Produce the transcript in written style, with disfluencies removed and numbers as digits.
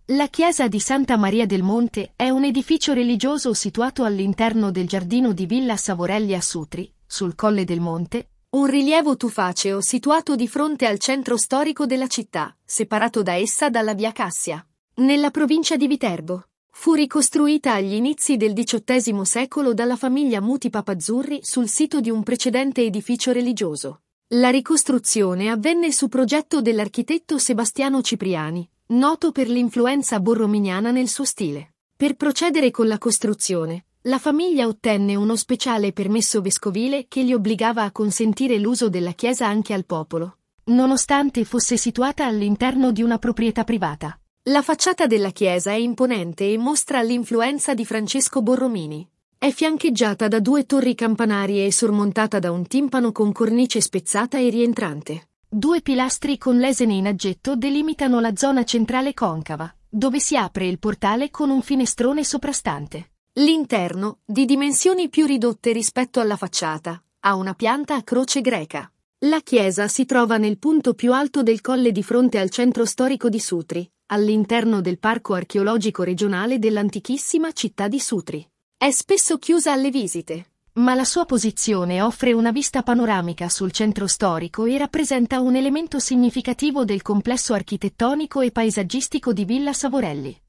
La chiesa di Santa Maria del Monte è un edificio religioso situato all'interno del giardino di Villa Savorelli a Sutri, sul Colle del Monte, un rilievo tufaceo situato di fronte al centro storico della città, separato da essa dalla via Cassia. Nella provincia di Viterbo. Fu ricostruita agli inizi del XVIII secolo dalla famiglia Muti Papazzurri sul sito di un precedente edificio religioso. La ricostruzione avvenne su progetto dell'architetto Sebastiano Cipriani, noto per l'influenza borrominiana nel suo stile. Per procedere con la costruzione, la famiglia ottenne uno speciale permesso vescovile che gli obbligava a consentire l'uso della chiesa anche al popolo, nonostante fosse situata all'interno di una proprietà privata. La facciata della chiesa è imponente e mostra l'influenza di Francesco Borromini. È fiancheggiata da 2 torri campanarie e sormontata da un timpano con cornice spezzata e rientrante. 2 pilastri con lesene in aggetto delimitano la zona centrale concava, dove si apre il portale con un finestrone soprastante. L'interno, di dimensioni più ridotte rispetto alla facciata, ha una pianta a croce greca. La chiesa si trova nel punto più alto del colle di fronte al centro storico di Sutri, all'interno del Parco archeologico regionale dell'antichissima città di Sutri. È spesso chiusa alle visite, ma la sua posizione offre una vista panoramica sul centro storico e rappresenta un elemento significativo del complesso architettonico e paesaggistico di Villa Savorelli.